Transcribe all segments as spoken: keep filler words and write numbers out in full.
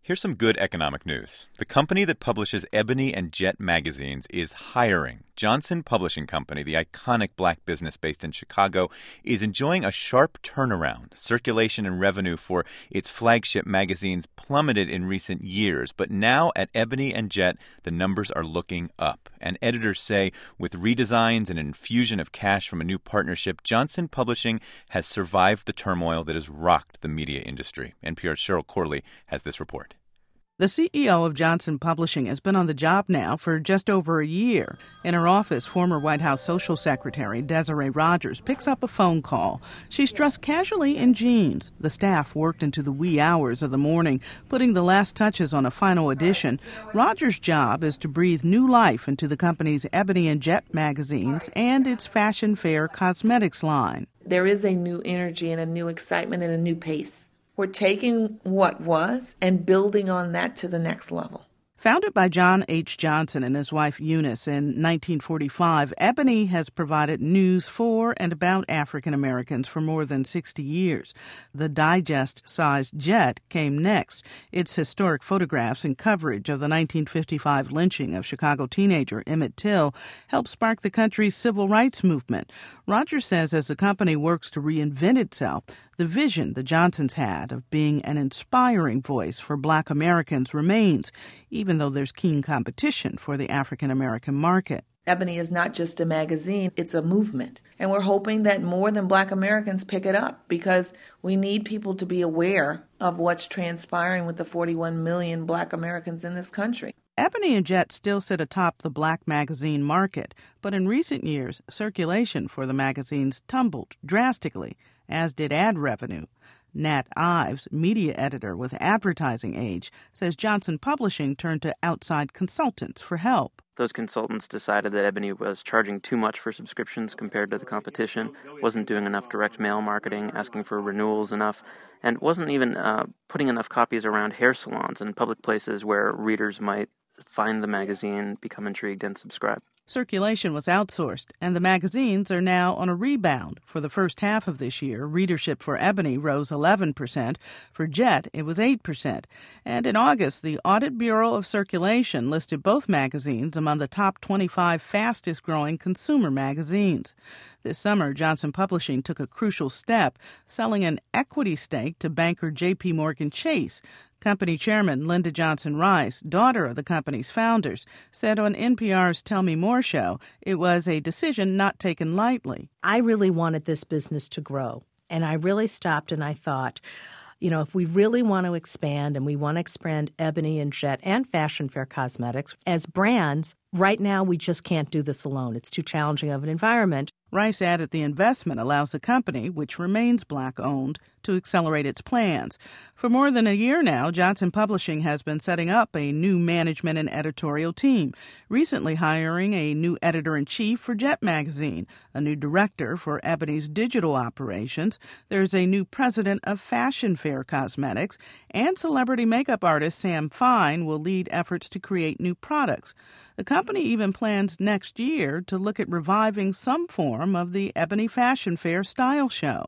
Here's some good economic news. The company that publishes Ebony and Jet magazines is hiring. Johnson Publishing Company, the iconic black business based in Chicago, is enjoying a sharp turnaround. Circulation and revenue for its flagship magazines plummeted in recent years, but now at Ebony and Jet, the numbers are looking up. And editors say with redesigns and an infusion of cash from a new partnership, Johnson Publishing has survived the turmoil that has rocked the media industry. N P R's Cheryl Corley has this report. The C E O of Johnson Publishing has been on the job now for just over a year. In her office, former White House Social Secretary Desiree Rogers picks up a phone call. She's dressed casually in jeans. The staff worked into the wee hours of the morning, putting the last touches on a final edition. Rogers' job is to breathe new life into the company's Ebony and Jet magazines and its Fashion Fair cosmetics line. There is a new energy and a new excitement and a new pace. We're taking what was and building on that to the next level. Founded by John H. Johnson and his wife Eunice in nineteen forty-five, Ebony has provided news for and about African Americans for more than sixty years. The digest-sized Jet came next. Its historic photographs and coverage of the nineteen fifty-five lynching of Chicago teenager Emmett Till helped spark the country's civil rights movement. Rogers says as the company works to reinvent itself, the vision the Johnsons had of being an inspiring voice for black Americans remains, even though there's keen competition for the African American market. Ebony is not just a magazine, it's a movement. And we're hoping that more than black Americans pick it up because we need people to be aware of what's transpiring with the forty-one million black Americans in this country. Ebony and Jet still sit atop the black magazine market, but in recent years, circulation for the magazines tumbled drastically, as did ad revenue. Nat Ives, media editor with Advertising Age, says Johnson Publishing turned to outside consultants for help. Those consultants decided that Ebony was charging too much for subscriptions compared to the competition, wasn't doing enough direct mail marketing, asking for renewals enough, and wasn't even uh, putting enough copies around hair salons and public places where readers might find the magazine, become intrigued, and subscribe. Circulation was outsourced, and the magazines are now on a rebound. For the first half of this year, readership for Ebony rose eleven percent. For Jet, it was eight percent. And in August, the Audit Bureau of Circulation listed both magazines among the top twenty-five fastest-growing consumer magazines. This summer, Johnson Publishing took a crucial step, selling an equity stake to banker J P. Morgan Chase. Company chairman Lyndon Johnson Rice, daughter of the company's founders, said on N P R's Tell Me More show it was a decision not taken lightly. I really wanted this business to grow, and I really stopped and I thought, you know, if we really want to expand and we want to expand Ebony and Jet and Fashion Fair Cosmetics as brands, right now we just can't do this alone. It's too challenging of an environment. Rice added the investment allows the company, which remains black-owned, to accelerate its plans. For more than a year now, Johnson Publishing has been setting up a new management and editorial team, recently hiring a new editor-in-chief for Jet Magazine, a new director for Ebony's digital operations. There's a new president of Fashion Fair Cosmetics, and celebrity makeup artist Sam Fine will lead efforts to create new products. The company even plans next year to look at reviving some form of the Ebony Fashion Fair style show.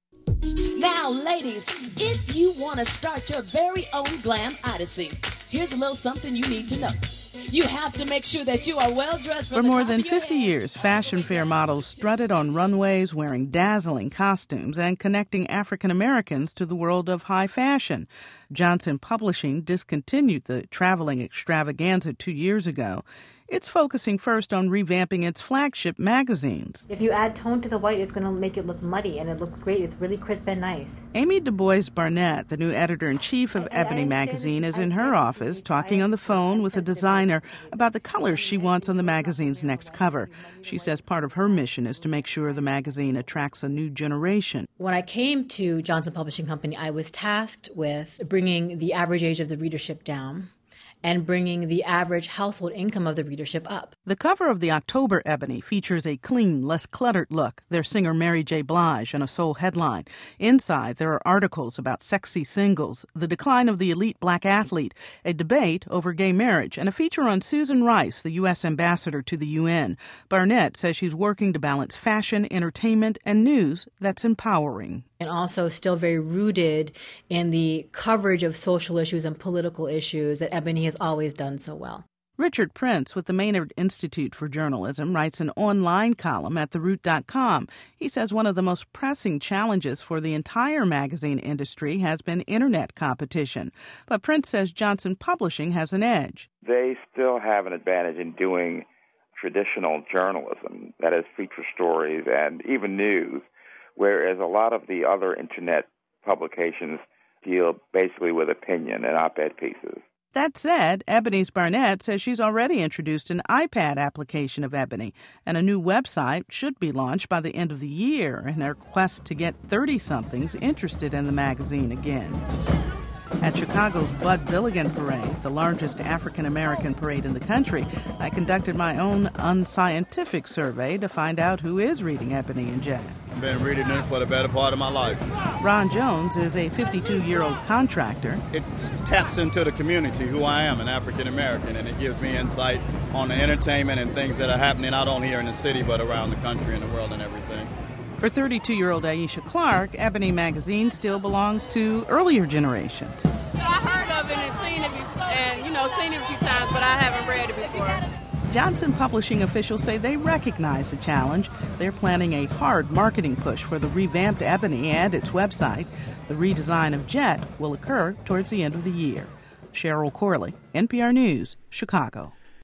Now, ladies, if you want to start your very own glam odyssey, here's a little something you need to know. You have to make sure that you are well-dressed. For more than fifty years, Fashion Fair models strutted on runways wearing dazzling costumes and connecting African Americans to the world of high fashion. Johnson Publishing discontinued the traveling extravaganza two years ago. It's focusing first on revamping its flagship magazines. If you add tone to the white, it's going to make it look muddy, and it looks great. It's really crisp and nice. Amy Du Bois Barnett, the new editor-in-chief of Ebony Magazine, is in her office talking on the phone with a designer about the colors she wants on the magazine's next cover. She says part of her mission is to make sure the magazine attracts a new generation. When I came to Johnson Publishing Company, I was tasked with bringing the average age of the readership down and bringing the average household income of the readership up. The cover of the October Ebony features a clean, less cluttered look. There's singer Mary J. Blige and a soul headline. Inside, there are articles about sexy singles, the decline of the elite black athlete, a debate over gay marriage, and a feature on Susan Rice, the U S ambassador to the U N. Barnett says she's working to balance fashion, entertainment, and news that's empowering. and also still very rooted in the coverage of social issues and political issues that Ebony has always done so well. Richard Prince with the Maynard Institute for Journalism writes an online column at the root dot com. He says one of the most pressing challenges for the entire magazine industry has been internet competition. But Prince says Johnson Publishing has an edge. They still have an advantage in doing traditional journalism, that is feature stories and even news, whereas a lot of the other internet publications deal basically with opinion and op-ed pieces. That said, Ebony's Barnett says she's already introduced an iPad application of Ebony, and a new website should be launched by the end of the year in her quest to get thirty-somethings interested in the magazine again. At Chicago's Bud Billigan Parade, the largest African-American parade in the country, I conducted my own unscientific survey to find out who is reading Ebony and Jet. I've been reading it for the better part of my life. Ron Jones is a fifty-two-year-old contractor. It taps into the community, who I am, an African-American, and it gives me insight on the entertainment and things that are happening not only here in the city but around the country and the world and everything. For thirty-two-year-old Aisha Clark, Ebony magazine still belongs to earlier generations. You know, I heard of it and seen it before, and, you know, seen it a few times, but I haven't read it before. Johnson Publishing officials say they recognize the challenge. They're planning a hard marketing push for the revamped Ebony and its website. The redesign of Jet will occur towards the end of the year. Cheryl Corley, N P R News, Chicago.